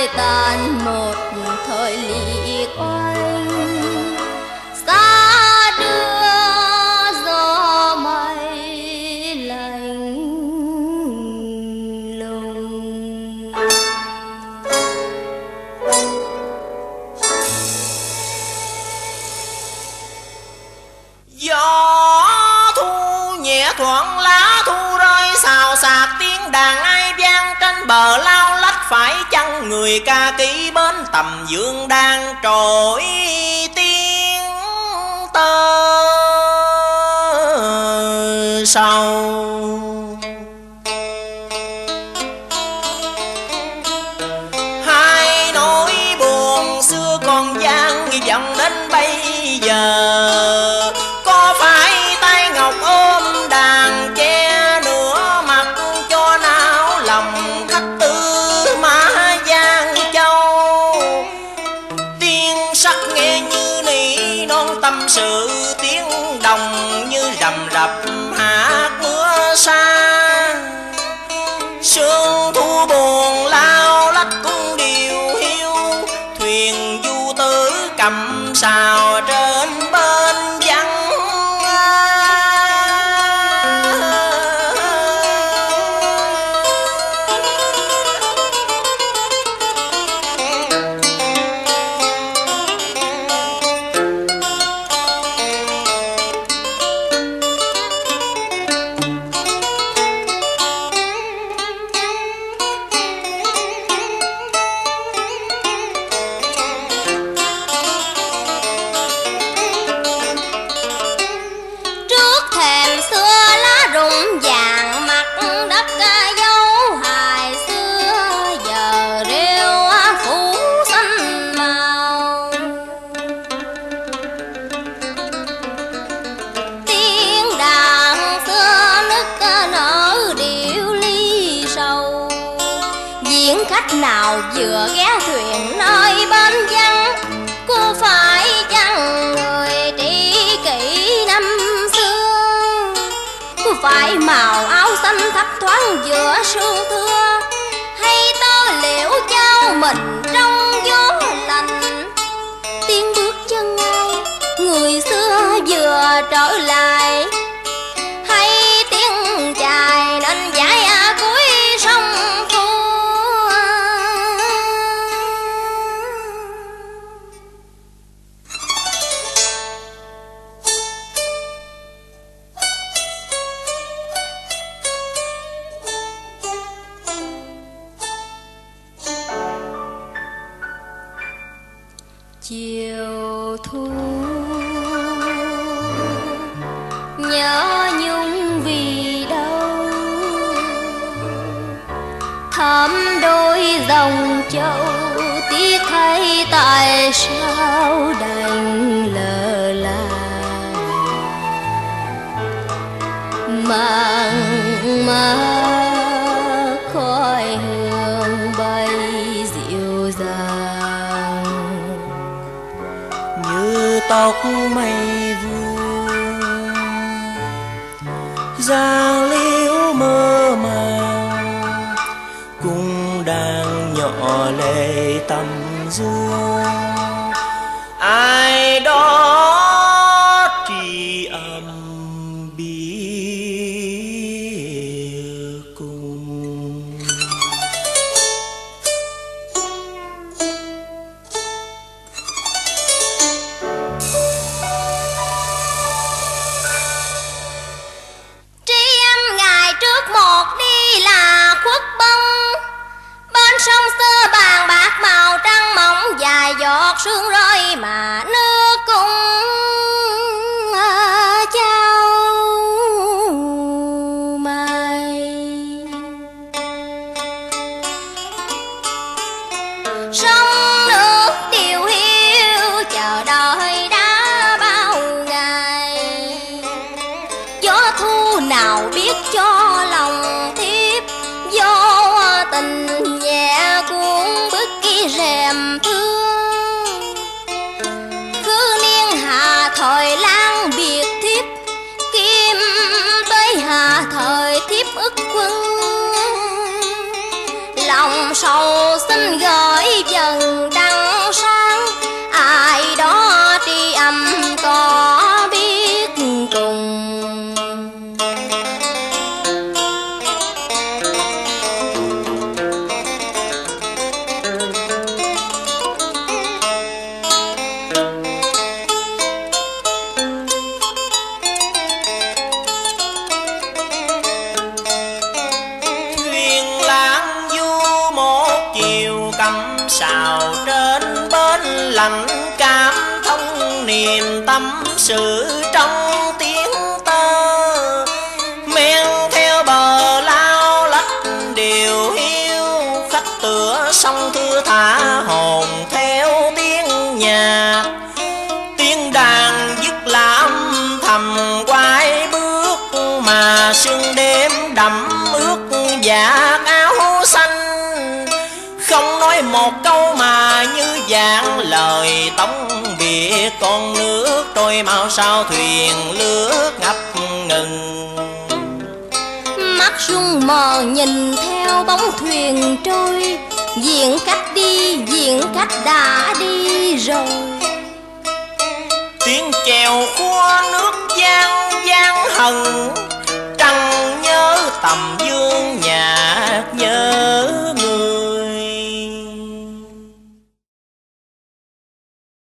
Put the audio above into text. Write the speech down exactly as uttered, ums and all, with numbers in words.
phai tàn một thời liệt oanh, xa đưa gió mây lạnh lùng. Gió thu nhẹ thoảng lá thu rơi xào xạc, tiếng đàn ai vang trên bờ lao lách. Phải chăng người ca kỹ bên tầm dương đang trỗi tiếng tơ sầu. Hai nỗi buồn xưa còn vang vọng đến bây giờ. Có phải tay ngọc ôm đàn che nửa mặt cho nao lòng khách tư Mã Giang Châu. Tiếng sắc nghe như nỉ non tâm sự, tiếng đồng như rầm rập hạt mưa xa. Sương thu buồn lao lách cũng điều hiu, thuyền du tử cầm sào trên bên vắng. Nào vừa ghé thuyền nơi bên vắng, cô phải chăng người tri kỷ năm xưa? Cô phải màu áo xanh thấp thoáng giữa sương thưa, hay tơ liễu trao mình trong gió lạnh? Tiếng bước chân ai người xưa vừa trở lại, hay tiếng chài nên giải cuối sông Phu? Chiều thu nhớ nhung vì đâu, thắm đôi dòng châu tiếc thay tại sao đành lờ là. Mang mát khói hương bay dịu dàng, như tóc mây vuông giang liễu mơ màng, cung đang nhỏ lệ tầm dương. Ai đó tri âm biết cùng. Một đi là khuất bâng, bên sông xưa bàn bạc màu trăng mỏng, dài giọt sương rơi mà nước cũng trao mây. Sông nước điều hiu chờ đợi đã bao ngày, gió thu nào biết cho lòng thiếp vô tình nhẹ cuốn bức cái rèm thương. Cứ niên hạ thời lang biệt thiếp, kim tới hạ thời thiếp ức quân. Lòng sầu xin gửi tâm sự trong tiếng tơ, men theo bờ lao lách điều hiu, khách tựa sông thưa thả hồn theo tiếng nhạc. Tiếng đàn dứt làm thầm quay bước, mà sương đêm đậm ướt dạ áo xanh. Không nói một câu mà như dạng lời tống biệt, con nước trôi mau sao thuyền lướt ngập ngừng. Mắt sung mờ nhìn theo bóng thuyền trôi, diện cách đi, diện cách đã đi rồi. Tiếng chèo khua nước giang giang hần, trăng nhớ tầm dương